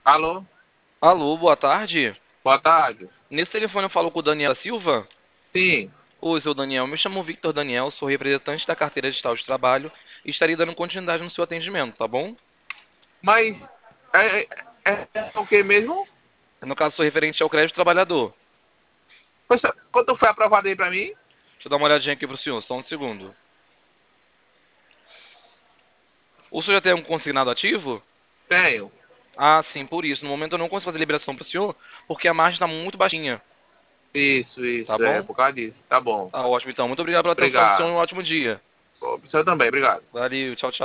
Alô? Alô, boa tarde. Boa tarde. Nesse telefone eu falo com o Daniel Silva. Sim, Oi, seu Daniel. Me chamo Victor Daniel, sou representante da carteira digital de trabalho e estarei dando continuidade no seu atendimento, tá bom? mas é o que mesmo? No caso, sou referente ao crédito trabalhador. Quanto foi aprovado aí pra mim? Deixa eu dar uma olhadinha aqui pro senhor, só um segundo. O senhor já tem um consignado ativo? Tenho. Ah, sim, por isso. No momento eu não consigo fazer liberação pro senhor, porque a margem está muito baixinha, tá Isso, é bom? por causa disso. Tá bom. Tá ótimo, então. Muito obrigado pela atenção do senhor e Obrigado. um ótimo dia. Você também, obrigado. Valeu, tchau, tchau.